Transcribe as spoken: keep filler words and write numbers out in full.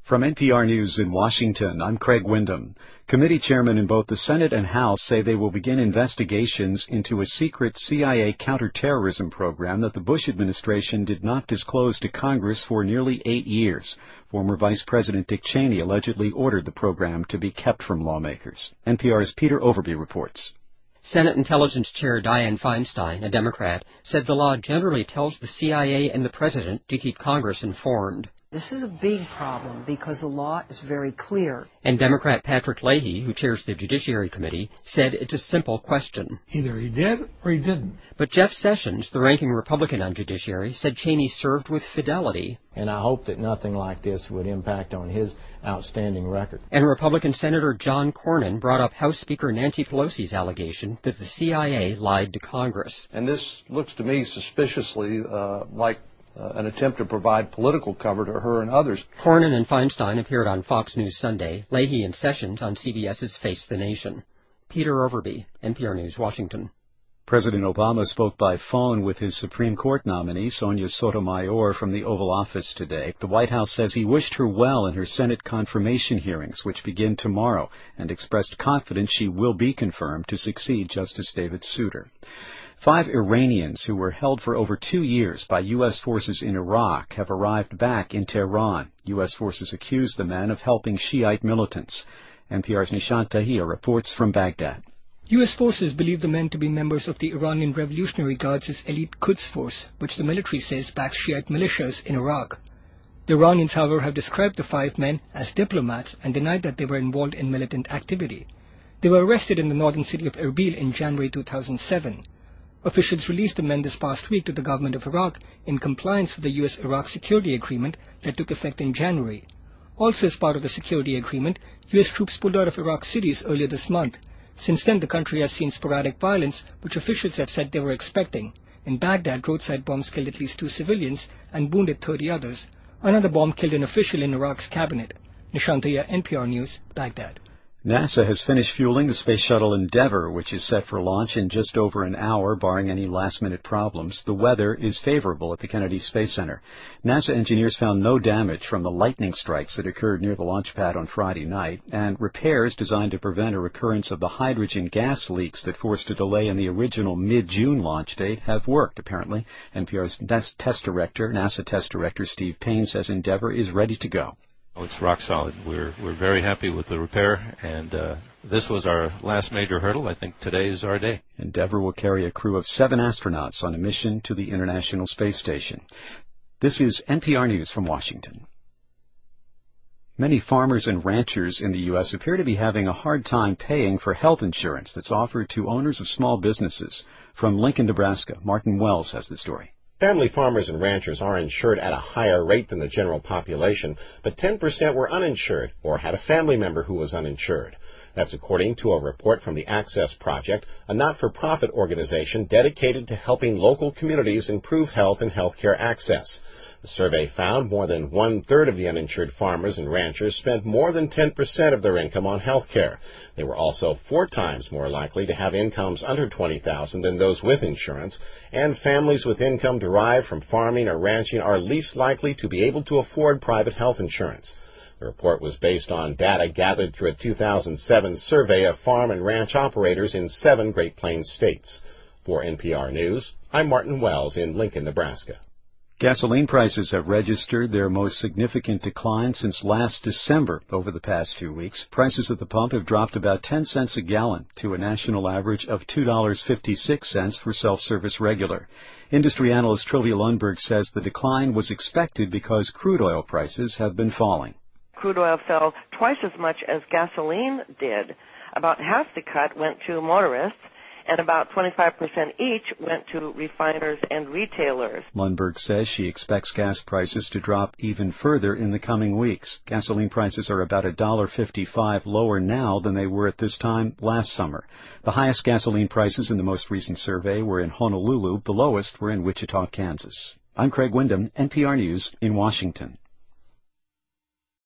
From N P R News in Washington, I'm Craig Windham. Committee chairmen in both the Senate and House say they will begin investigations into a secret C I A counterterrorism program that the Bush administration did not disclose to Congress for nearly eight years. Former Vice President Dick Cheney allegedly ordered the program to be kept from lawmakers. N P R's Peter Overby reports. Senate Intelligence Chair Dianne Feinstein, a Democrat, said the law generally tells the C I A and the President to keep Congress informed. This is a big problem because the law is very clear. And Democrat Patrick Leahy, who chairs the Judiciary Committee, said it's a simple question. Either he did or he didn't. But Jeff Sessions, the ranking Republican on Judiciary, said Cheney served with fidelity. And I hope that nothing like this would impact on his outstanding record. And Republican Senator John Cornyn brought up House Speaker Nancy Pelosi's allegation that the C I A lied to Congress. And this looks to me suspiciously uh, like Uh, an attempt to provide political cover to her and others. Cornyn and Feinstein appeared on Fox News Sunday, Leahy and Sessions on CBS's Face the Nation. Peter Overby, N P R News, Washington. President Obama spoke by phone with his Supreme Court nominee, Sonia Sotomayor, from the Oval Office today. The White House says he wished her well in her Senate confirmation hearings, which begin tomorrow, and expressed confidence she will be confirmed to succeed Justice David Souter. Five Iranians who were held for over two years by U S forces in Iraq have arrived back in Tehran. U S forces accuse the men of helping Shiite militants. N P R's Nishant Tahir reports from Baghdad. U S forces believe the men to be members of the Iranian Revolutionary Guards' elite Quds force, which the military says backs Shiite militias in Iraq. The Iranians, however, have described the five men as diplomats and denied that they were involved in militant activity. They were arrested in the northern city of Erbil in January two thousand seven. Officials released the men this past week to the government of Iraq in compliance with the U S-Iraq security agreement that took effect in January. Also as part of the security agreement, U S troops pulled out of Iraq cities earlier this month. Since then, the country has seen sporadic violence, which officials have said they were expecting. In Baghdad, roadside bombs killed at least two civilians and wounded thirty others. Another bomb killed an official in Iraq's cabinet. Nishant Tahir, N P R News, Baghdad. NASA has finished fueling the Space Shuttle Endeavour, which is set for launch in just over an hour, barring any last-minute problems. The weather is favorable at the Kennedy Space Center. NASA engineers found no damage from the lightning strikes that occurred near the launch pad on Friday night, and repairs designed to prevent a recurrence of the hydrogen gas leaks that forced a delay in the original mid-June launch date have worked, apparently. N P R's test director, NASA test director Steve Payne says Endeavour is ready to go. Oh, it's rock solid. We're we're very happy with the repair, and uh, this was our last major hurdle. I think today is our day. Endeavour will carry a crew of seven astronauts on a mission to the International Space Station. This is N P R News from Washington. Many farmers and ranchers in the U S appear to be having a hard time paying for health insurance that's offered to owners of small businesses. From Lincoln, Nebraska, Martin Wells has the story. Family farmers and ranchers are insured at a higher rate than the general population, but ten percent were uninsured or had a family member who was uninsured. That's according to a report from the Access Project, a not-for-profit organization dedicated to helping local communities improve health and health care access. The survey found more than one-third of the uninsured farmers and ranchers spent more than ten percent of their income on health care. They were also four times more likely to have incomes under twenty thousand dollars than those with insurance, and families with income derived from farming or ranching are least likely to be able to afford private health insurance. The report was based on data gathered through a two thousand seven survey of farm and ranch operators in seven Great Plains states. For N P R News, I'm Martin Wells in Lincoln, Nebraska. Gasoline prices have registered their most significant decline since last December. Over the past few weeks, prices at the pump have dropped about ten cents a gallon to a national average of two dollars and fifty-six cents for self-service regular. Industry analyst Trilvia Lundberg says the decline was expected because crude oil prices have been falling. Crude oil fell twice as much as gasoline did. About half the cut went to motorists, and about twenty-five percent each went to refiners and retailers. Lundberg says she expects gas prices to drop even further in the coming weeks. Gasoline prices are about one dollar and fifty-five cents lower now than they were at this time last summer. The highest gasoline prices in the most recent survey were in Honolulu. The lowest were in Wichita, Kansas. I'm Craig Windham, N P R News in Washington.